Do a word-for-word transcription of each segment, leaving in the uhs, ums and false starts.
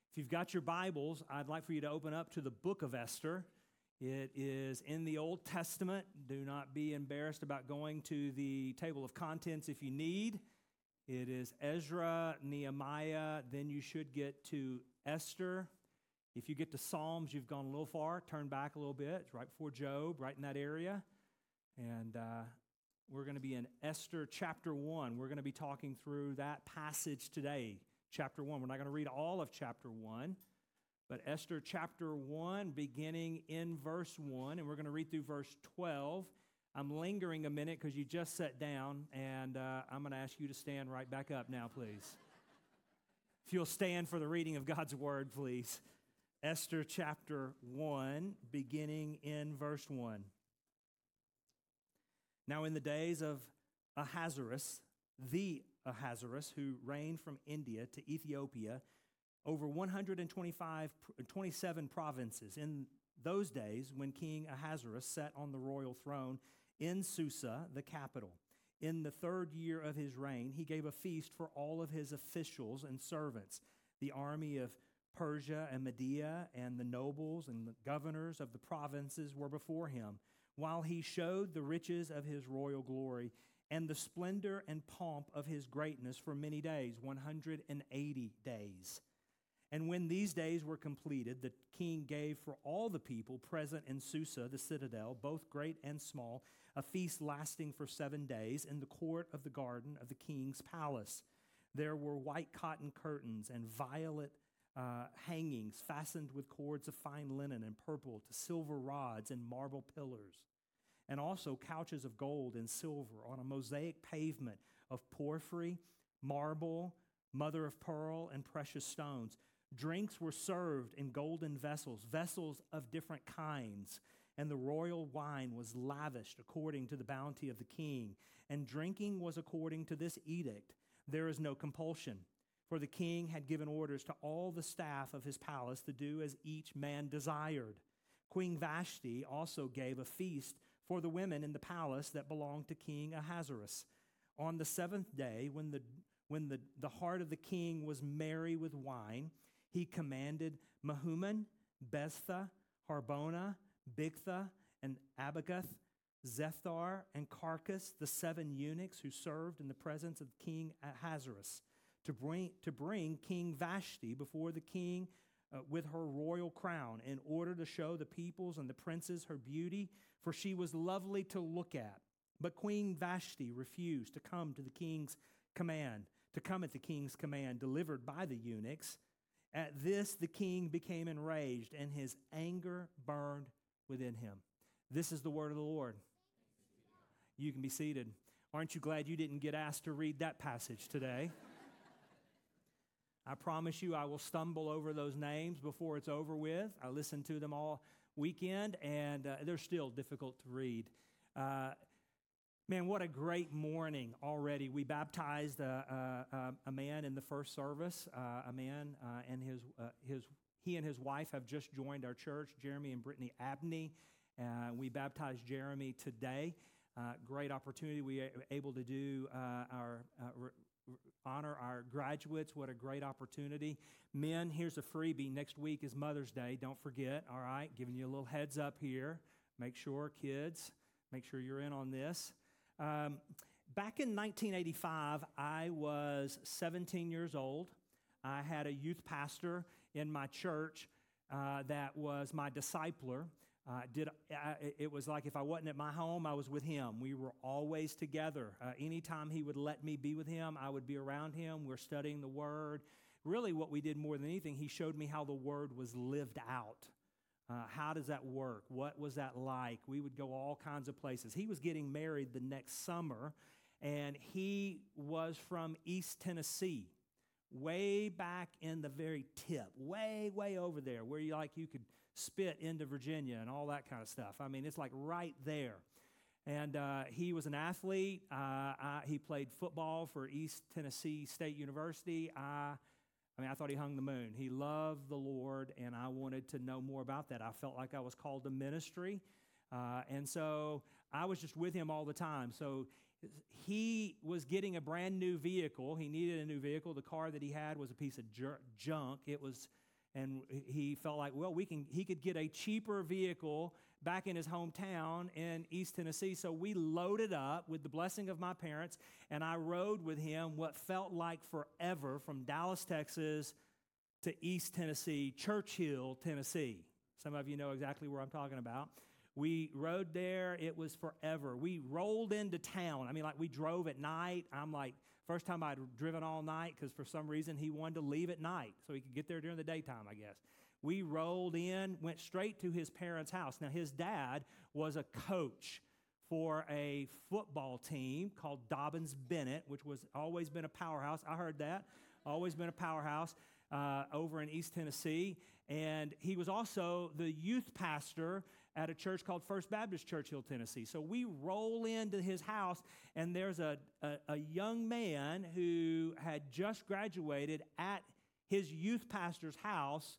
If you've got your Bibles, I'd like for you to open up to the book of Esther. It is in the Old Testament. Do not be embarrassed about going to the table of contents if you need. It is Ezra, Nehemiah, then you should get to Esther. If you get to Psalms, you've gone a little far. Turn back a little bit. It's right before Job, right in that area. And uh, we're going to be in Esther chapter one. We're going to be talking through that passage today. Chapter one. We're not going to read all of chapter one, but Esther chapter one, beginning in verse one, and we're going to read through verse twelve. I'm lingering a minute because you just sat down, and uh, I'm going to ask you to stand right back up now, please. If you'll stand for the reading of God's word, please. Esther chapter one, beginning in verse one. Now in the days of Ahasuerus, the Ahasuerus, who reigned from India to Ethiopia, over one hundred twenty-five, twenty-seven provinces. In those days, when King Ahasuerus sat on the royal throne in Susa, the capital, in the third year of his reign, he gave a feast for all of his officials and servants. The army of Persia and Media and the nobles and the governors of the provinces were before him, while he showed the riches of his royal glory and the splendor and pomp of his greatness for many days, one hundred eighty days. And when these days were completed, the king gave for all the people present in Susa, the citadel, both great and small, a feast lasting for seven days in the court of the garden of the king's palace. There were white cotton curtains and violet uh, hangings fastened with cords of fine linen and purple to silver rods and marble pillars, and also couches of gold and silver on a mosaic pavement of porphyry, marble, mother of pearl, and precious stones. Drinks were served in golden vessels, vessels of different kinds, and the royal wine was lavished according to the bounty of the king, and drinking was according to this edict. There is no compulsion, for the king had given orders to all the staff of his palace to do as each man desired. Queen Vashti also gave a feast for the women in the palace that belonged to King Ahasuerus. On the seventh day, when the when the, the heart of the king was merry with wine, he commanded Mehuman, Beztha, Harbona, Bigtha, and Abigath, Zethar, and Carcas, the seven eunuchs who served in the presence of King Ahasuerus, to bring, to bring King Vashti before the king uh, with her royal crown, in order to show the peoples and the princes her beauty, for she was lovely to look at. But Queen Vashti refused to come to the king's command, to come at the king's command delivered by the eunuchs. At this, the king became enraged, and his anger burned within him. This is the word of the Lord. You can be seated. Aren't you glad you didn't get asked to read that passage today? I promise you I will stumble over those names before it's over with. I listened to them all weekend, and uh, they're still difficult to read. Uh, man, what a great morning already. We baptized a, a, a man in the first service, uh, a man uh, and his, uh, his, he and his wife have just joined our church, Jeremy and Brittany Abney. Uh, we baptized Jeremy today. Uh, great opportunity. We were able to do uh, our uh, re- honor our graduates. What a great opportunity. Men, here's a freebie. Next week is Mother's Day. Don't forget, all right? Giving you a little heads up here. Make sure, kids, make sure you're in on this. Um, back in nineteen eighty-five, I was seventeen years old. I had a youth pastor in my church uh, that was my discipler. Uh, did uh, it was like if I wasn't at my home, I was with him. We were always together. Uh, anytime he would let me be with him, I would be around him. We're studying the Word. Really, what we did more than anything, he showed me how the Word was lived out. Uh, how does that work? What was that like? We would go all kinds of places. He was getting married the next summer, and he was from East Tennessee, way back in the very tip, way, way over there, where you like you could spit into Virginia and all that kind of stuff. I mean, it's like right there. And uh, he was an athlete. Uh, I, he played football for East Tennessee State University. I, I mean, I thought he hung the moon. He loved the Lord, and I wanted to know more about that. I felt like I was called to ministry. Uh, and so I was just with him all the time. So he was getting a brand new vehicle. He needed a new vehicle. The car that he had was a piece of junk. It was And he felt like, well, we can. He could get a cheaper vehicle back in his hometown in East Tennessee. So we loaded up with the blessing of my parents, and I rode with him what felt like forever from Dallas, Texas to East Tennessee, Churchill, Tennessee. Some of you know exactly where I'm talking about. We rode there. It was forever. We rolled into town. I mean, like we drove at night. I'm like, first time I'd driven all night because for some reason he wanted to leave at night so he could get there during the daytime, I guess. We rolled in, went straight to his parents' house. Now, his dad was a coach for a football team called Dobbins Bennett, which was always been a powerhouse. I heard that. Always been a powerhouse uh, over in East Tennessee. And he was also the youth pastor at a church called First Baptist Churchill, Tennessee. So we roll into his house, and there's a, a, a young man who had just graduated at his youth pastor's house,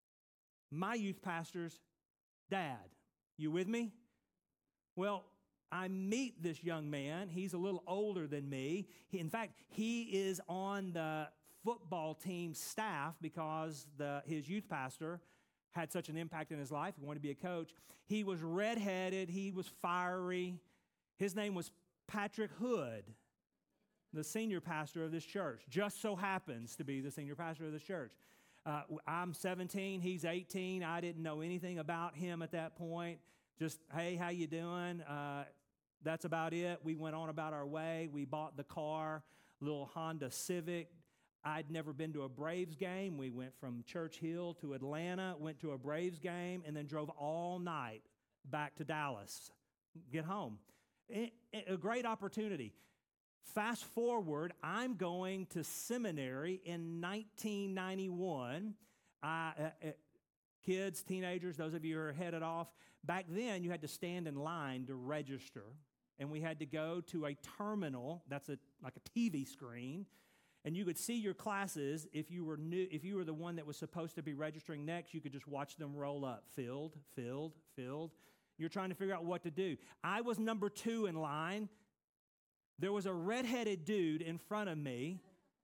my youth pastor's dad. You with me? Well, I meet this young man. He's a little older than me. He, in fact, he is on the football team staff because the, his youth pastor had such an impact in his life. He wanted to be a coach. He was redheaded. He was fiery. His name was Patrick Hood, the senior pastor of this church. Just so happens to be the senior pastor of this church. Uh, I'm seventeen. He's eighteen. I didn't know anything about him at that point. Just, hey, how you doing? Uh, that's about it. We went on about our way. We bought the car, little Honda Civic. I'd never been to a Braves game. We went from Churchill to Atlanta, went to a Braves game, and then drove all night back to Dallas, get home. It, it, a great opportunity. Fast forward, I'm going to seminary in nineteen ninety-one. I, uh, uh, kids, teenagers, those of you who are headed off, back then you had to stand in line to register, and we had to go to a terminal, that's a like a T V screen, and you could see your classes. If you were new, if you were the one that was supposed to be registering next, you could just watch them roll up, filled, filled, filled. You're trying to figure out what to do. I was number two in line. There was a redheaded dude in front of me,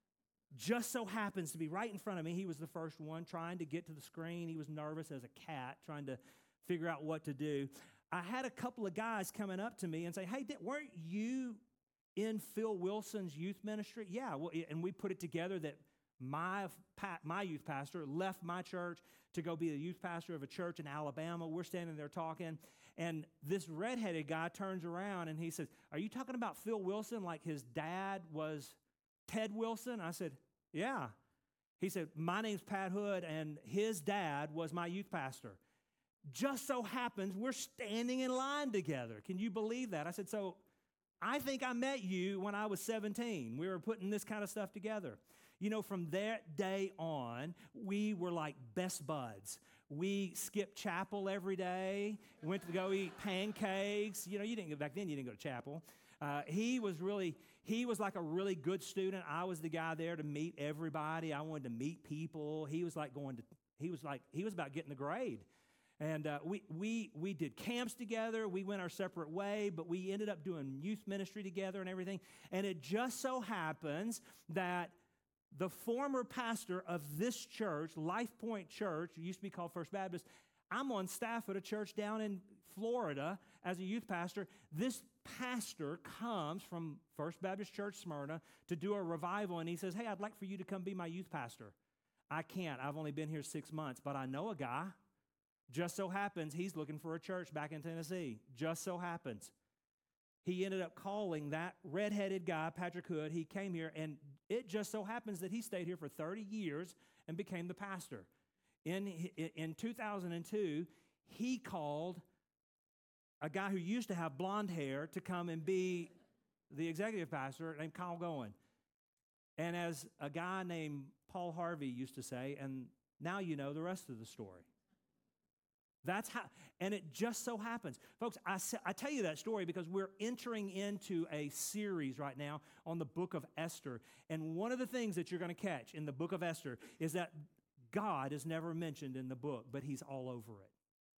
just so happens to be right in front of me. He was the first one trying to get to the screen. He was nervous as a cat, trying to figure out what to do. I had a couple of guys coming up to me and say, hey, weren't you in Phil Wilson's youth ministry? Yeah, well, and we put it together that my, my youth pastor left my church to go be the youth pastor of a church in Alabama. We're standing there talking, and this redheaded guy turns around and he says, are you talking about Phil Wilson like his dad was Ted Wilson? I said, yeah. He said, my name's Pat Hood, and his dad was my youth pastor. Just so happens we're standing in line together. Can you believe that? I said, so I think I met you when I was seventeen. We were putting this kind of stuff together. You know, from that day on, we were like best buds. We skipped chapel every day, went to go eat pancakes. You know, you didn't go back then, you didn't go to chapel. Uh, he was really, he was like a really good student. I was the guy there to meet everybody. I wanted to meet people. He was like going to, he was like, he was about getting the grade. And uh, we, we, we did camps together. We went our separate way, but we ended up doing youth ministry together and everything. And it just so happens that the former pastor of this church, Life Point Church, it used to be called First Baptist, I'm on staff at a church down in Florida as a youth pastor. This pastor comes from First Baptist Church Smyrna to do a revival, and he says, hey, I'd like for you to come be my youth pastor. I can't. I've only been here six months, but I know a guy. Just so happens he's looking for a church back in Tennessee. Just so happens. He ended up calling that redheaded guy, Patrick Hood. He came here, and it just so happens that he stayed here for thirty years and became the pastor. In, in two thousand two, he called a guy who used to have blonde hair to come and be the executive pastor named Kyle Goen. And as a guy named Paul Harvey used to say, and now you know the rest of the story. That's how, and it just so happens. Folks, I, I tell you that story because we're entering into a series right now on the book of Esther. And one of the things that you're going to catch in the book of Esther is that God is never mentioned in the book, but he's all over it.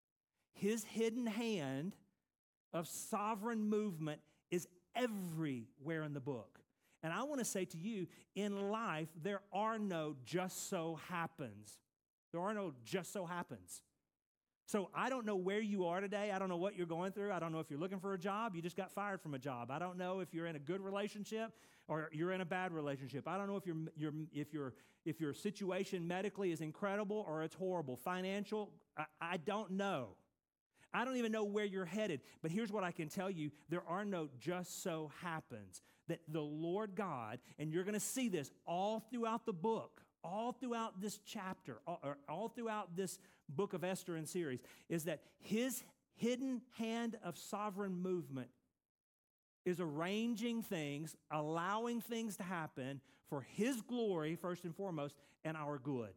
His hidden hand of sovereign movement is everywhere in the book. And I want to say to you, in life, there are no just so happens. There are no just so happens. So I don't know where you are today. I don't know what you're going through. I don't know if you're looking for a job. You just got fired from a job. I don't know if you're in a good relationship or you're in a bad relationship. I don't know if your your if your if your situation medically is incredible or it's horrible. Financial, I, I don't know. I don't even know where you're headed. But here's what I can tell you. There are no just so happens. That the Lord God, and you're going to see this all throughout the book, all throughout this chapter, all, or all throughout this book of Esther and series, is that his hidden hand of sovereign movement is arranging things, allowing things to happen for his glory, first and foremost, and our good.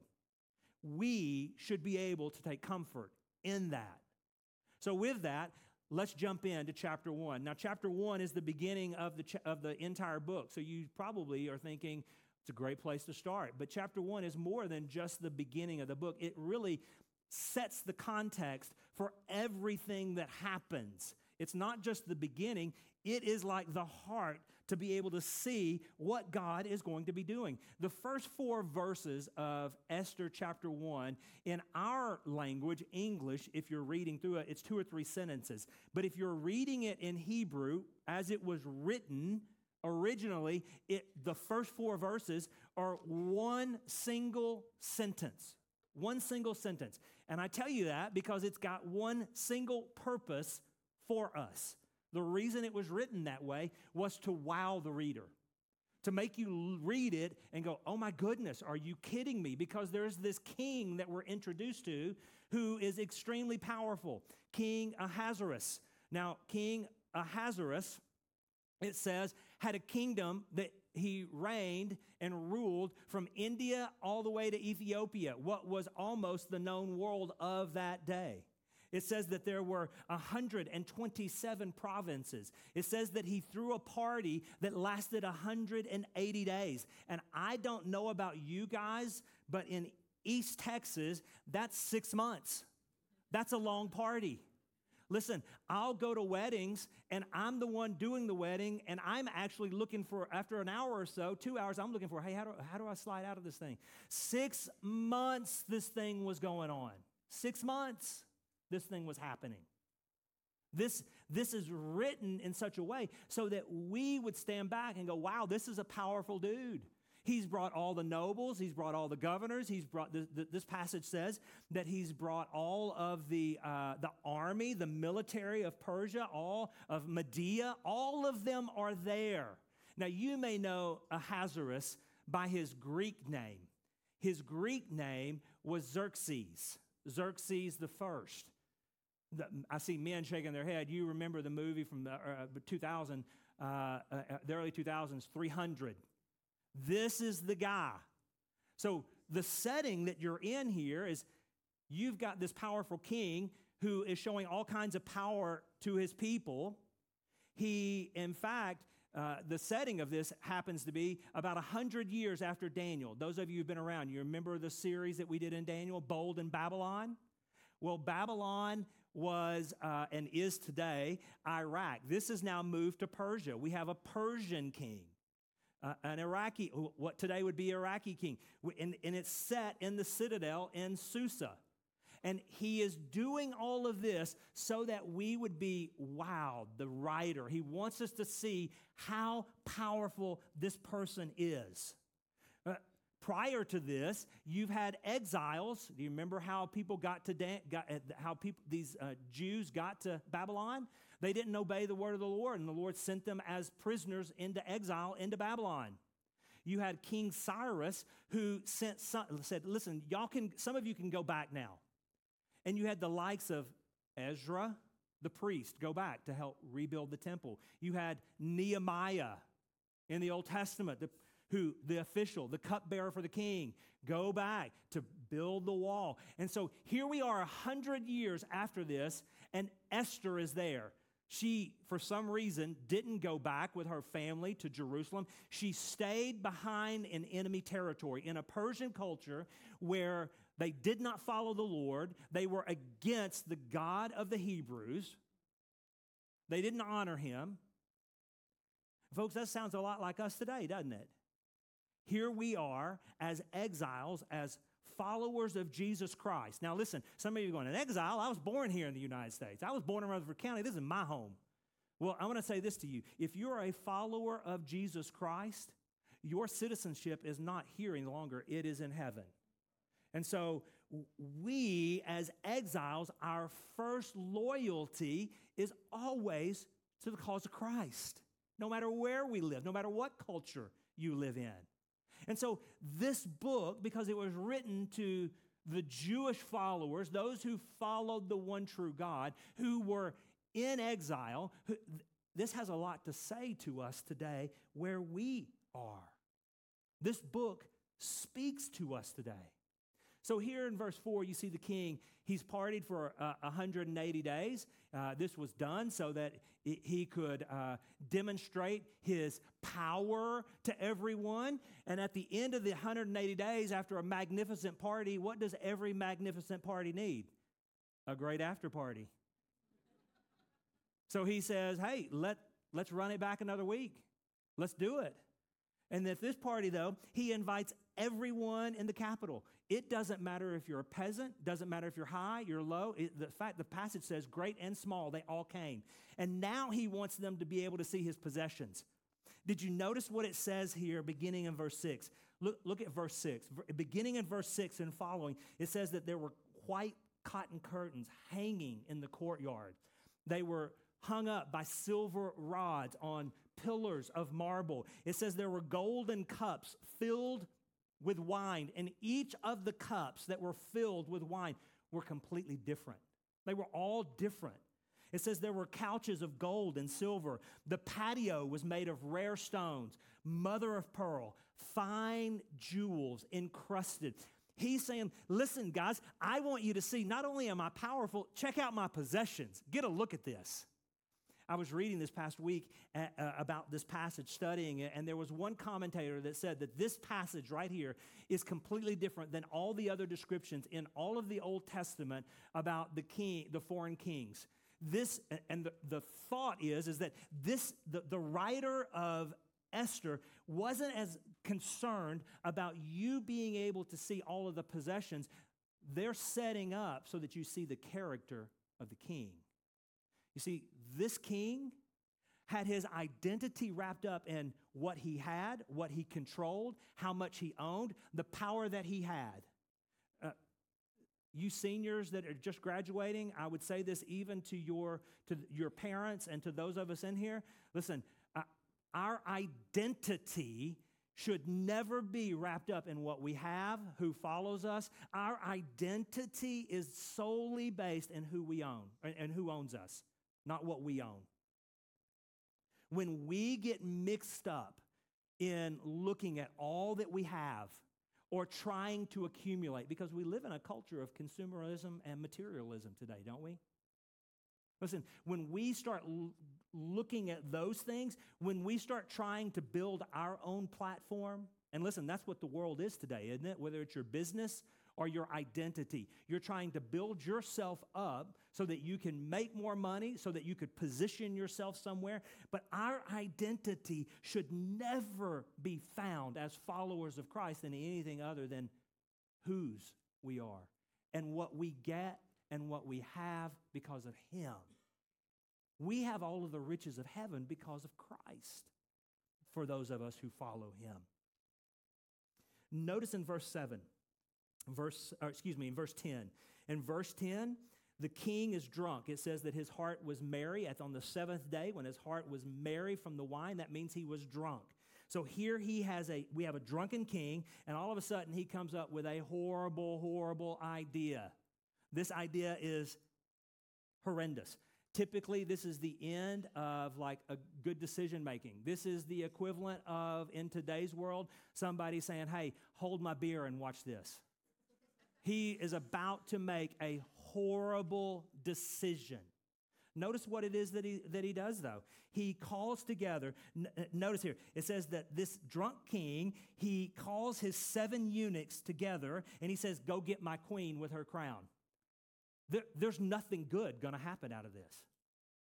We should be able to take comfort in that. So with that, let's jump into chapter one. Now, chapter one is the beginning of the, ch- of the entire book. So you probably are thinking, it's a great place to start. But chapter one is more than just the beginning of the book. It really sets the context for everything that happens. It's not just the beginning. It is like the heart to be able to see what God is going to be doing. The first four verses of Esther chapter one, in our language, English, if you're reading through it, it's two or three sentences. But if you're reading it in Hebrew, as it was written originally, it, the first four verses are one single sentence. One single sentence. And I tell you that because it's got one single purpose for us. The reason it was written that way was to wow the reader, to make you read it and go, oh my goodness, are you kidding me? Because there's this king that we're introduced to who is extremely powerful, King Ahasuerus. Now, King Ahasuerus, it says, had a kingdom that he reigned and ruled from India all the way to Ethiopia, what was almost the known world of that day. It says that there were one hundred twenty-seven provinces. It says that he threw a party that lasted one hundred eighty days. And I don't know about you guys, but in East Texas, that's six months. That's a long party. Listen, I'll go to weddings, and I'm the one doing the wedding, and I'm actually looking for, after an hour or so, two hours, I'm looking for, hey, how do, how do I slide out of this thing? Six months this thing was going on. Six months this thing was happening. This, this is written in such a way so that we would stand back and go, wow, this is a powerful dude. He's brought all the nobles. He's brought all the governors. He's brought, the, the, this passage says that he's brought all of the, uh, the army, the military of Persia, all of Media. All of them are there. Now, you may know Ahasuerus by his Greek name. His Greek name was Xerxes, Xerxes the first. The, I see men shaking their head. You remember the movie from the uh, two thousand, uh, uh, the early two thousands, three hundred. This is the guy. So the setting that you're in here is you've got this powerful king who is showing all kinds of power to his people. He, in fact, uh, the setting of this happens to be about one hundred years after Daniel. Those of you who've been around, you remember the series that we did in Daniel, Bold in Babylon? Well, Babylon was uh, and is today Iraq. This has now moved to Persia. We have a Persian king. Uh, an Iraqi, what today would be Iraqi king. And, and it's set in the citadel in Susa. And he is doing all of this so that we would be wowed, the writer. He wants us to see how powerful this person is. Uh, prior to this, you've had exiles. Do you remember how people got to, Dan- got, uh, how people, these uh, Jews got to Babylon? They didn't obey the word of the Lord, and the Lord sent them as prisoners into exile into Babylon. You had King Cyrus who sent some, said, listen, y'all can, some of you can go back now. And you had the likes of Ezra, the priest, go back to help rebuild the temple. You had Nehemiah in the Old Testament, the, who the official, the cupbearer for the king, go back to build the wall. And so here we are a hundred years after this, and Esther is there. She, for some reason, didn't go back with her family to Jerusalem. She stayed behind in enemy territory, in a Persian culture where they did not follow the Lord. They were against the God of the Hebrews. They didn't honor him. Folks, that sounds a lot like us today, doesn't it? Here we are as exiles, as followers of Jesus Christ. Now listen, some of you are going, in exile, I was born here in the United States. I was born in Rutherford County. This is my home. Well, I want to say this to you. If you're a follower of Jesus Christ, your citizenship is not here any longer. It is in heaven. And so we, as exiles, our first loyalty is always to the cause of Christ, no matter where we live, no matter what culture you live in. And so this book, because it was written to the Jewish followers, those who followed the one true God, who were in exile, who, this has a lot to say to us today where we are. This book speaks to us today. So here in verse four, you see the king, he's partied for uh, one hundred eighty days. Uh, this was done so that it, he could uh, demonstrate his power to everyone. And at the end of the one hundred eighty days, after a magnificent party, what does every magnificent party need? A great after party. So he says, hey, let, let's run it back another week. Let's do it. And at this party, though, he invites everyone in the capital. It doesn't matter if you're a peasant, doesn't matter if you're high, you're low. It, the fact, the passage says great and small, they all came. And now he wants them to be able to see his possessions. Did you notice what it says here beginning in verse six? Look, look at verse six. Beginning in verse six and following, it says that there were white cotton curtains hanging in the courtyard. They were hung up by silver rods on pillars of marble. It says there were golden cups filled with wine, and each of the cups that were filled with wine were completely different. They were all different. It says there were couches of gold and silver. The patio was made of rare stones, mother of pearl, fine jewels encrusted. He's saying, listen, guys, I want you to see, not only am I powerful, check out my possessions. Get a look at this. I was reading this past week uh, uh, about this passage, studying it, and there was one commentator that said that this passage right here is completely different than all the other descriptions in all of the Old Testament about the king, the foreign kings. This, and the, the thought is, is that this, the, the writer of Esther wasn't as concerned about you being able to see all of the possessions. They're setting up so that you see the character of the king. You see, this king had his identity wrapped up in what he had, what he controlled, how much he owned, the power that he had. Uh, you seniors that are just graduating, I would say this even to your, to your parents and to those of us in here. Listen, uh, our identity should never be wrapped up in what we have, who follows us. Our identity is solely based in who we own and who owns us, not what we own. When we get mixed up in looking at all that we have or trying to accumulate, because we live in a culture of consumerism and materialism today, don't we? Listen, when we start l- looking at those things, when we start trying to build our own platform, and listen, that's what the world is today, isn't it? Whether it's your business or your identity. You're trying to build yourself up so that you can make more money, so that you could position yourself somewhere. But our identity should never be found as followers of Christ in anything other than whose we are and what we get and what we have because of Him. We have all of the riches of heaven because of Christ for those of us who follow Him. Notice in verse seven, Verse, or excuse me, in verse ten. In verse ten, the king is drunk. It says that his heart was merry. At on the seventh day, when his heart was merry from the wine, that means he was drunk. So here he has a, we have a drunken king, and all of a sudden he comes up with a horrible, horrible idea. This idea is horrendous. Typically, this is the end of like a good decision making. This is the equivalent of, in today's world, somebody saying, hey, hold my beer and watch this. He is about to make a horrible decision. Notice what it is that he that he does, though. He calls together, n- notice here, it says that this drunk king, he calls his seven eunuchs together, and he says, go get my queen with her crown. There, there's nothing good going to happen out of this.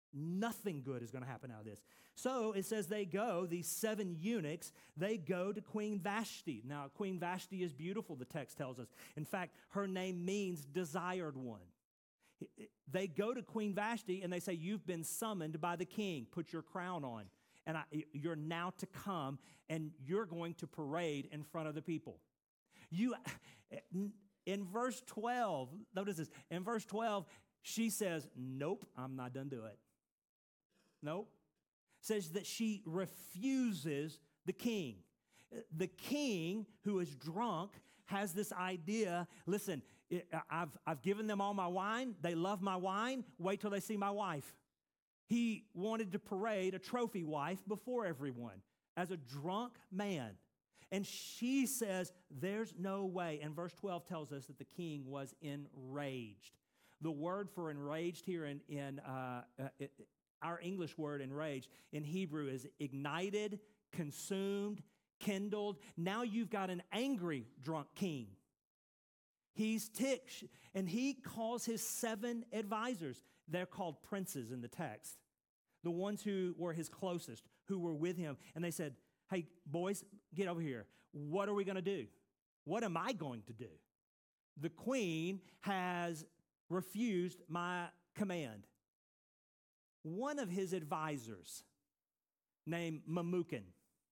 Nothing good is going to happen out of this. So it says they go, these seven eunuchs, they go to Queen Vashti. Now, Queen Vashti is beautiful, the text tells us. In fact, her name means desired one. They go to Queen Vashti and they say, you've been summoned by the king. Put your crown on. And I, you're now to come and you're going to parade in front of the people. You, in verse twelve, notice this, in verse twelve, she says, nope, I'm not done doing it. Nope. Says that she refuses the king. The king, who is drunk, has this idea, listen, it, I've, I've given them all my wine. They love my wine. Wait till they see my wife. He wanted to parade a trophy wife before everyone as a drunk man. And she says, there's no way. And verse twelve tells us that the king was enraged. The word for enraged here in, in uh, uh, it, our English word enraged in Hebrew is ignited, consumed, kindled. Now you've got an angry drunk king. He's ticked, and he calls his seven advisors. They're called princes in the text. The ones who were his closest, who were with him. And they said, hey, boys, get over here. What are we going to do? What am I going to do? The queen has refused my command. One of his advisors, named Memucan,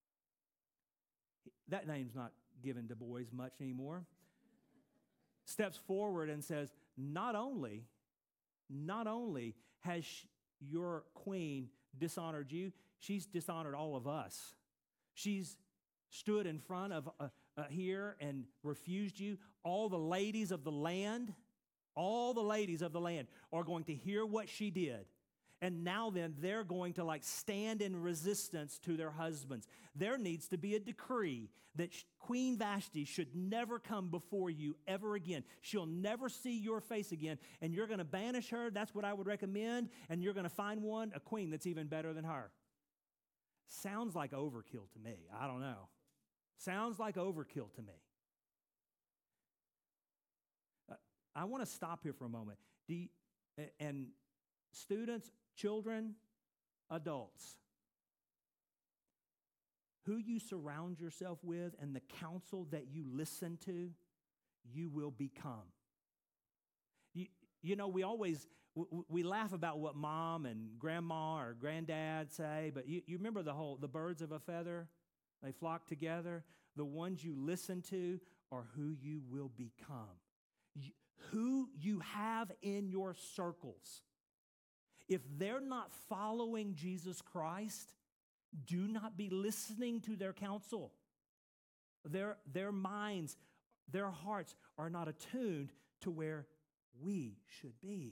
that name's not given to boys much anymore, steps forward and says, not only, not only has your queen dishonored you, she's dishonored all of us. She's stood in front of uh, uh, here and refused you. All the ladies of the land, all the ladies of the land are going to hear what she did. And now then, they're going to like stand in resistance to their husbands. There needs to be a decree that Queen Vashti should never come before you ever again. She'll never see your face again, and you're going to banish her. That's what I would recommend, and you're going to find one, a queen that's even better than her. Sounds like overkill to me. I don't know. Sounds like overkill to me. Uh, I want to stop here for a moment. Do you, and students, children, adults, who you surround yourself with and the counsel that you listen to, you will become. You, you know, we always, we, we laugh about what mom and grandma or granddad say, but you, you remember the whole, the birds of a feather, they flock together. The ones you listen to are who you will become. You, who you have in your circles. If they're not following Jesus Christ, do not be listening to their counsel. Their, their minds, their hearts are not attuned to where we should be.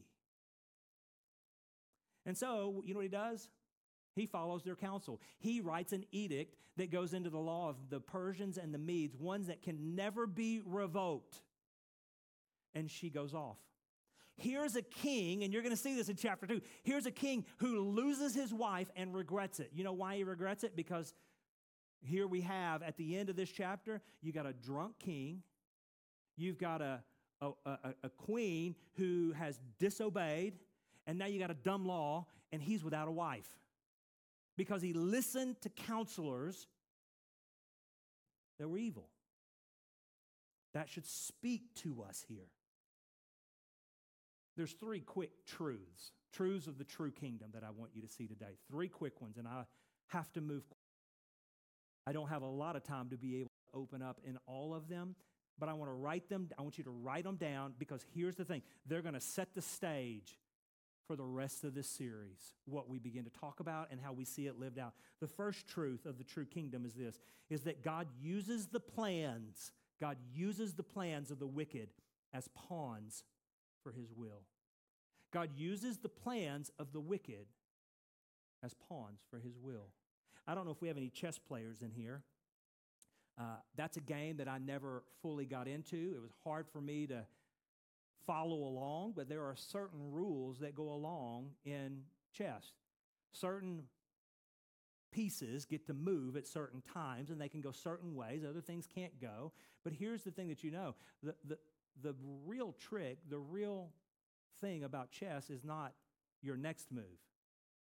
And so, you know what he does? He follows their counsel. He writes an edict that goes into the law of the Persians and the Medes, ones that can never be revoked. And she goes off. Here's a king, and you're going to see this in chapter two. Here's a king who loses his wife and regrets it. You know why he regrets it? Because here we have, at the end of this chapter, you got a drunk king. You've got a, a, a, a queen who has disobeyed. And now you got a dumb law, and he's without a wife. Because he listened to counselors that were evil. That should speak to us here. There's three quick truths, truths of the true kingdom that I want you to see today. Three quick ones, and I have to move. I don't have a lot of time to be able to open up in all of them, but I want to write them. I want you to write them down because here's the thing. They're going to set the stage for the rest of this series, what we begin to talk about and how we see it lived out. The first truth of the true kingdom is this, is that God uses the plans, God uses the plans of the wicked as pawns for his will. God uses the plans of the wicked as pawns for his will. I don't know if we have any chess players in here. Uh, that's a game that I never fully got into. It was hard for me to follow along, but there are certain rules that go along in chess. Certain pieces get to move at certain times, and they can go certain ways. Other things can't go. But here's the thing that you know. The, the, the real trick, the real thing about chess is not your next move.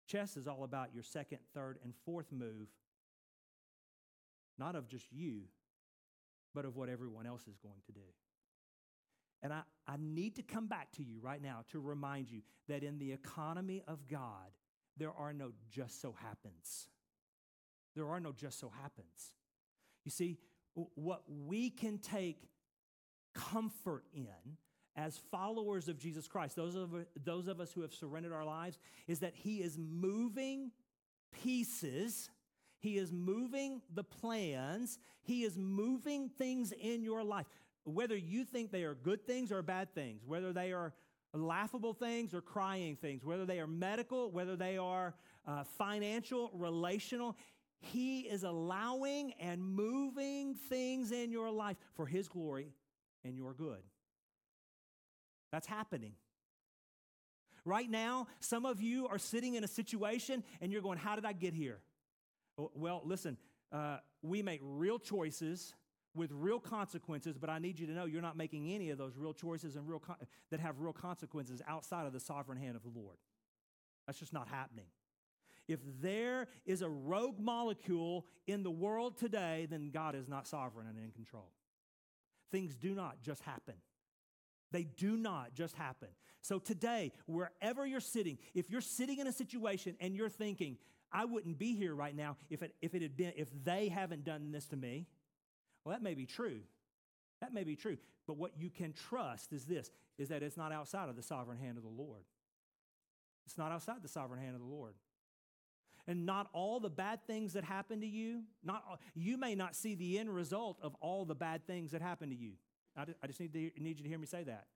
Chess is all about your second, third, and fourth move, not of just you, but of what everyone else is going to do. And I, I need to come back to you right now to remind you that in the economy of God, there are no just so happens. There are no just so happens. You see, what we can take comfort in as followers of Jesus Christ, those of, those of us who have surrendered our lives, is that he is moving pieces. He is moving the plans. He is moving things in your life, whether you think they are good things or bad things, whether they are laughable things or crying things, whether they are medical, whether they are uh, financial, relational. He is allowing and moving things in your life for his glory and your good. That's happening. Right now, some of you are sitting in a situation and you're going, how did I get here? Well, listen, uh, we make real choices with real consequences, but I need you to know you're not making any of those real choices and real con- that have real consequences outside of the sovereign hand of the Lord. That's just not happening. If there is a rogue molecule in the world today, then God is not sovereign and in control. Things do not just happen. They do not just happen. So today, wherever you're sitting, if you're sitting in a situation and you're thinking, I wouldn't be here right now if it, if it had been, if they haven't done this to me, well, that may be true. That may be true. But what you can trust is this, is that it's not outside of the sovereign hand of the Lord. It's not outside the sovereign hand of the Lord. And not all the bad things that happen to you, not all, you may not see the end result of all the bad things that happen to you. I just, I just need, to, need you to hear me say that.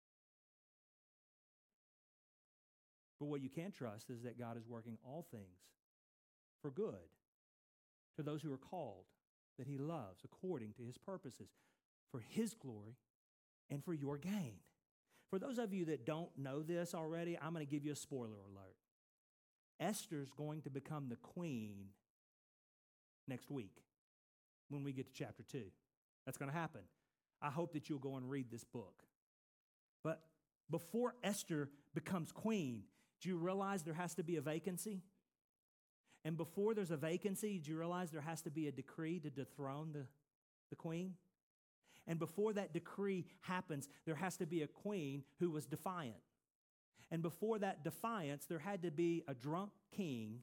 But what you can trust is that God is working all things for good to those who are called, that he loves according to his purposes, for his glory and for your gain. For those of you that don't know this already, I'm going to give you a spoiler alert. Esther's going to become the queen next week when we get to chapter two. That's going to happen. I hope that you'll go and read this book. But before Esther becomes queen, do you realize there has to be a vacancy? And before there's a vacancy, do you realize there has to be a decree to dethrone the, the queen? And before that decree happens, there has to be a queen who was defiant. And before that defiance, there had to be a drunk king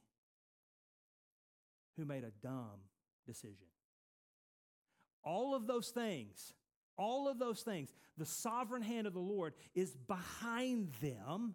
who made a dumb decision. All of those things, all of those things, the sovereign hand of the Lord is behind them,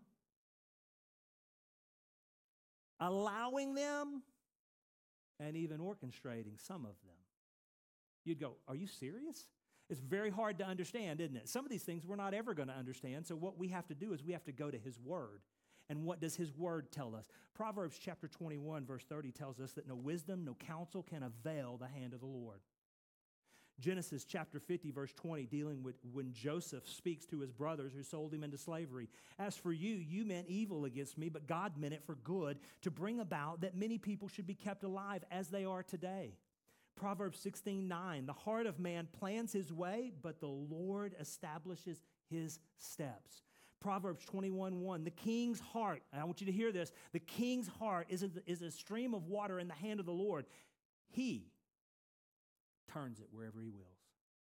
allowing them, and even orchestrating some of them. You'd go, are you serious? It's very hard to understand, isn't it? Some of these things we're not ever going to understand, so what we have to do is we have to go to his word. And what does his word tell us? Proverbs chapter twenty-one, verse thirty tells us that no wisdom, no counsel can avail the hand of the Lord. Genesis chapter fifty, verse twenty, dealing with when Joseph speaks to his brothers who sold him into slavery. As for you, you meant evil against me, but God meant it for good, to bring about that many people should be kept alive as they are today. Proverbs sixteen nine, the heart of man plans his way, but the Lord establishes his steps. Proverbs twenty-one one, the king's heart, and I want you to hear this, the king's heart is a, is a stream of water in the hand of the Lord. He turns it wherever he wills.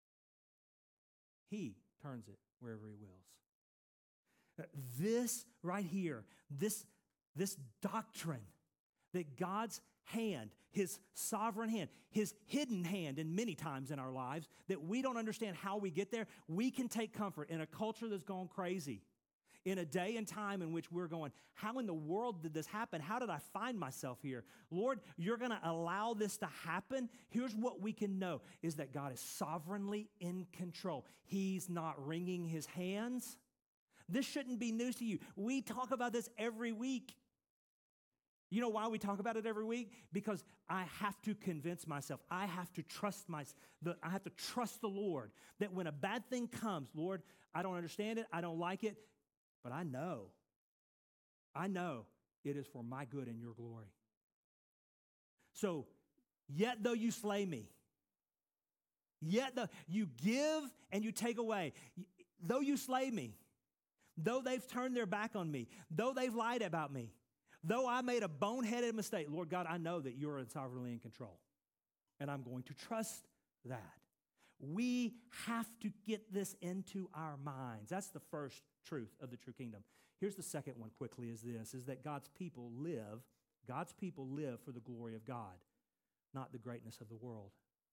He turns it wherever he wills. This right here, this, this doctrine that God's hand, his sovereign hand, his hidden hand in many times in our lives that we don't understand how we get there, we can take comfort in a culture that's gone crazy, in a day and time in which we're going, how in the world did this happen? How did I find myself here? Lord, you're going to allow this to happen. Here's what we can know is that God is sovereignly in control. He's not wringing his hands. This shouldn't be news to you. We talk about this every week. You know why we talk about it every week? Because I have to convince myself. I have to trust my, the, I have to trust the Lord that when a bad thing comes, Lord, I don't understand it. I don't like it. But I know, I know it is for my good and your glory. So, yet though you slay me, yet though you give and you take away, though you slay me, though they've turned their back on me, though they've lied about me, Though I made a boneheaded mistake, Lord God, I know that you're sovereignly in control, and I'm going to trust that. We have to get this into our minds. That's the first truth of the true kingdom. Here's the second one quickly is this, is that God's people live, God's people live for the glory of God, not the greatness of the world.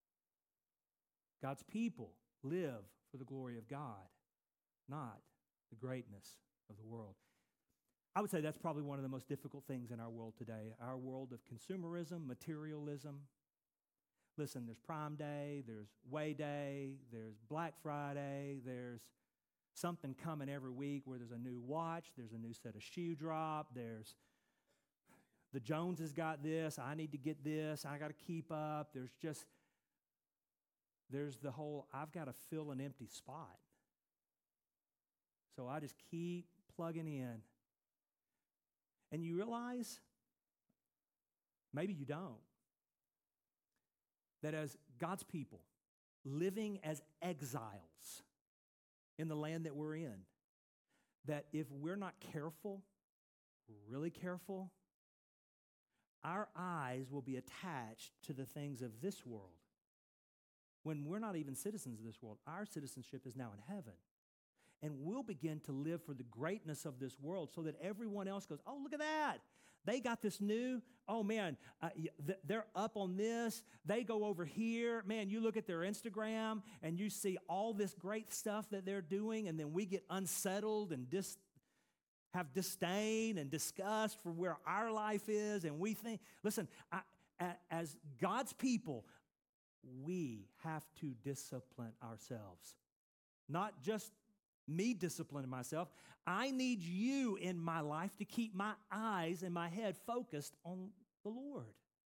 God's people live for the glory of God, not the greatness of the world. I would say that's probably one of the most difficult things in our world today, our world of consumerism, materialism. Listen, there's Prime Day, there's Way Day, there's Black Friday, there's something coming every week where there's a new watch, there's a new set of shoe drop, there's the Joneses got this, I need to get this, I got to keep up. There's just, there's the whole, I've got to fill an empty spot. So I just keep plugging in. And you realize, maybe you don't, that as God's people, living as exiles in the land that we're in, that if we're not careful, really careful, our eyes will be attached to the things of this world. When we're not even citizens of this world, our citizenship is now in heaven. And we'll begin to live for the greatness of this world so that everyone else goes, oh, look at that. They got this new, oh man, uh, they're up on this. They go over here. Man, you look at their Instagram and you see all this great stuff that they're doing, and then we get unsettled and dis- have disdain and disgust for where our life is. And we think, listen, I, as God's people, we have to discipline ourselves. Not just me disciplining myself. I need you in my life to keep my eyes and my head focused on the Lord.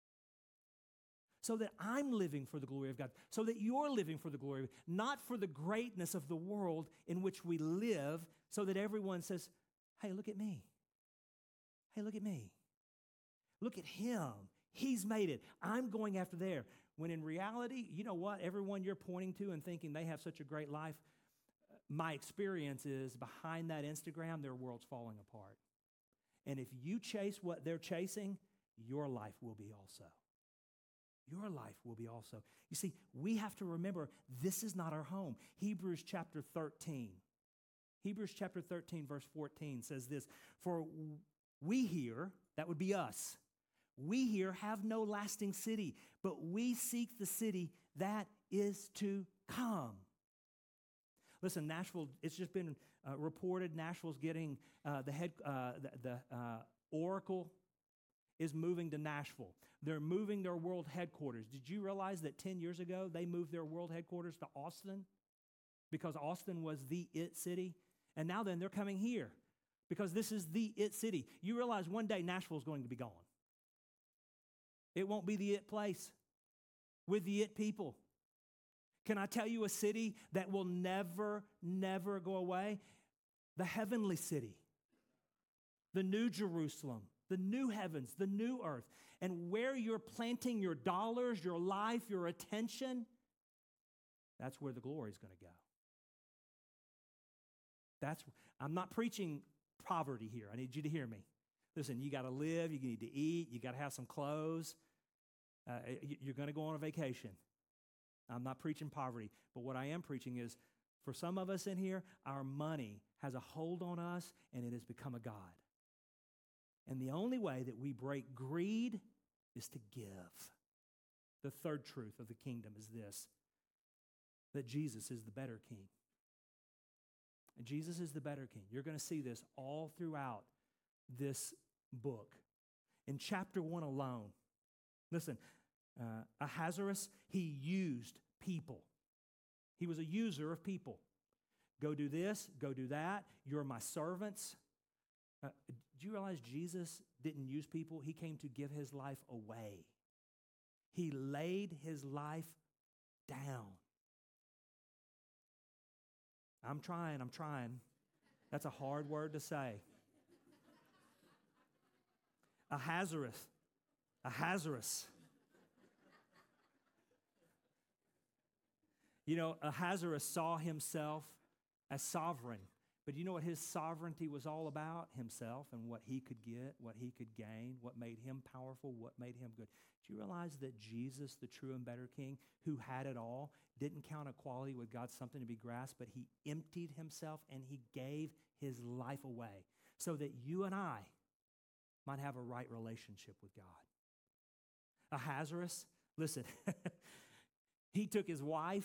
So that I'm living for the glory of God. So that you're living for the glory of God. Not for the greatness of the world in which we live, so that everyone says, hey, look at me. Hey, look at me. Look at him. He's made it. I'm going after there. When in reality, you know what? Everyone you're pointing to and thinking they have such a great life, my experience is behind that Instagram, their world's falling apart. And if you chase what they're chasing, your life will be also. Your life will be also. You see, we have to remember this is not our home. Hebrews chapter thirteen. Hebrews chapter thirteen, verse fourteen says this, for we here, that would be us, we here have no lasting city, but we seek the city that is to come. Listen, Nashville, it's just been uh, reported Nashville's getting, uh, the head, uh, the, the uh, Oracle is moving to Nashville. They're moving their world headquarters. Did you realize that ten years ago they moved their world headquarters to Austin? Because Austin was the it city. And now then they're coming here because this is the it city. You realize one day Nashville's going to be gone. It won't be the it place with the it people. Can I tell you a city that will never, never go away? The heavenly city, the new Jerusalem, the new heavens, the new earth. And where you're planting your dollars, your life, your attention, that's where the glory is going to go. That's, I'm not preaching poverty here. I need you to hear me. Listen, you got to live, you need to eat, you got to have some clothes. Uh, you're going to go on a vacation. I'm not preaching poverty, but what I am preaching is for some of us in here, our money has a hold on us and it has become a god. And the only way that we break greed is to give. The third truth of the kingdom is this, that Jesus is the better king. And Jesus is the better king. You're going to see this all throughout this book. In chapter one alone, listen, uh, Ahasuerus, he used people. He was a user of people. Go do this, go do that. You're my servants. Uh, do you realize Jesus didn't use people? He came to give his life away. He laid his life down. I'm trying, I'm trying. That's a hard word to say. Ahasuerus. Ahasuerus. You know, Ahasuerus saw himself as sovereign, But you know what his sovereignty was all about? Himself and what he could get, what he could gain, what made him powerful, what made him good. Do you realize that Jesus, the true and better king, who had it all, didn't count equality with God something to be grasped, but he emptied himself and he gave his life away so that you and I might have a right relationship with God. Ahasuerus, listen, he took his wife,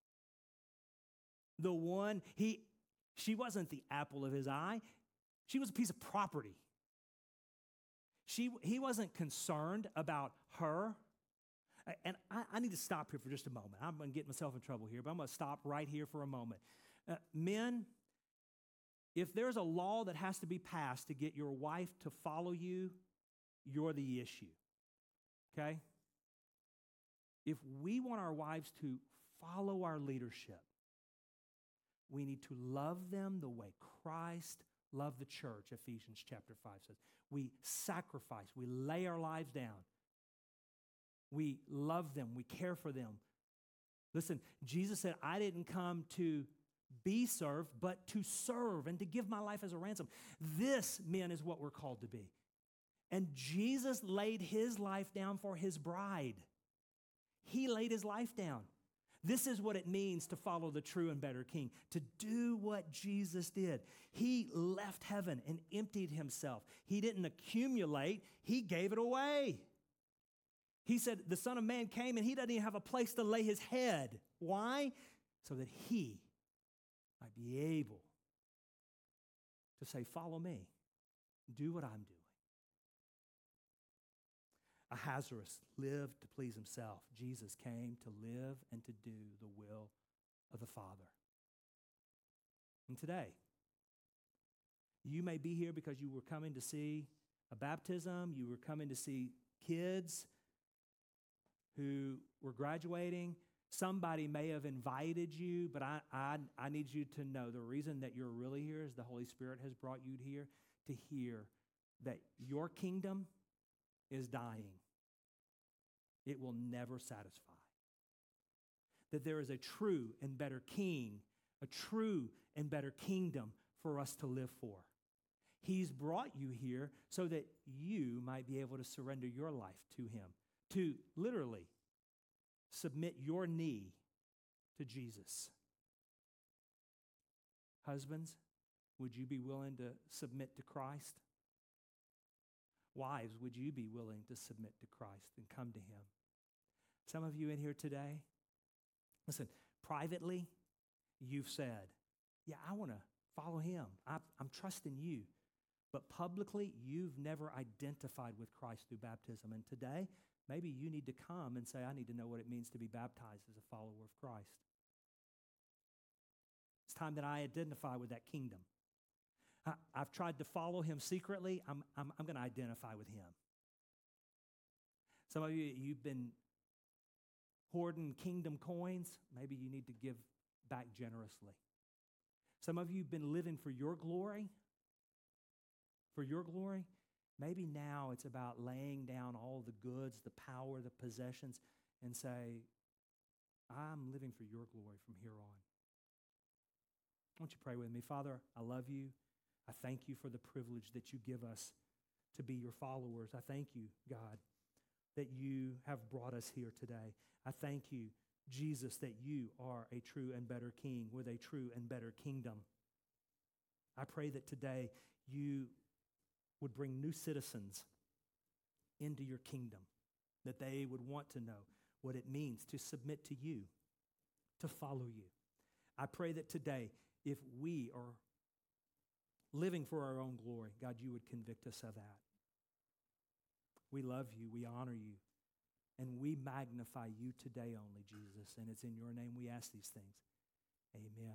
the one, he, she wasn't the apple of his eye. She was a piece of property. She, he wasn't concerned about her. And I, I need to stop here for just a moment. I'm going to get myself in trouble here, but I'm going to stop right here for a moment. Uh, men, if there's a law that has to be passed to get your wife to follow you, you're the issue, okay? If we want our wives to follow our leadership, we need to love them the way Christ loved the church, Ephesians chapter five says. We sacrifice, we lay our lives down. We love them, we care for them. Listen, Jesus said, I didn't come to be served, but to serve and to give my life as a ransom. This, men, is what we're called to be. And Jesus laid his life down for his bride. He laid his life down. This is what it means to follow the true and better king, to do what Jesus did. He left heaven and emptied himself. He didn't accumulate, he gave it away. He said the Son of Man came and he doesn't even have a place to lay his head. Why? So that he might be able to say, follow me, do what I'm doing. Ahasuerus lived to please himself. Jesus came to live and to do the will of the Father. And today, you may be here because you were coming to see a baptism, you were coming to see kids who were graduating. Somebody may have invited you, but I, I, I need you to know the reason that you're really here is the Holy Spirit has brought you here to hear that your kingdom is dying. It will never satisfy. That there is a true and better king, a true and better kingdom for us to live for. He's brought you here so that you might be able to surrender your life to him, to literally submit your knee to Jesus. Husbands, would you be willing to submit to Christ? Wives, would you be willing to submit to Christ and come to him? Some of you in here today, listen, privately, you've said, yeah, I want to follow him. I, I'm trusting you. But publicly, you've never identified with Christ through baptism. And today, maybe you need to come and say, I need to know what it means to be baptized as a follower of Christ. It's time that I identify with that kingdom. I, I've tried to follow him secretly. I'm, I'm, I'm going to identify with him. Some of you, you've been hoarding kingdom coins. Maybe you need to give back generously. Some of you have been living for your glory. For your glory. Maybe now it's about laying down all the goods, the power, the possessions, and say, I'm living for your glory from here on. Won't you pray with me? Father, I love you. I thank you for the privilege that you give us to be your followers. I thank you, God, that you have brought us here today. I thank you, Jesus, that you are a true and better king with a true and better kingdom. I pray that today you would bring new citizens into your kingdom, that they would want to know what it means to submit to you, to follow you. I pray that today, if we are living for our own glory, God, you would convict us of that. We love you, we honor you, and we magnify you today only, Jesus, and it's in your name we ask these things. Amen.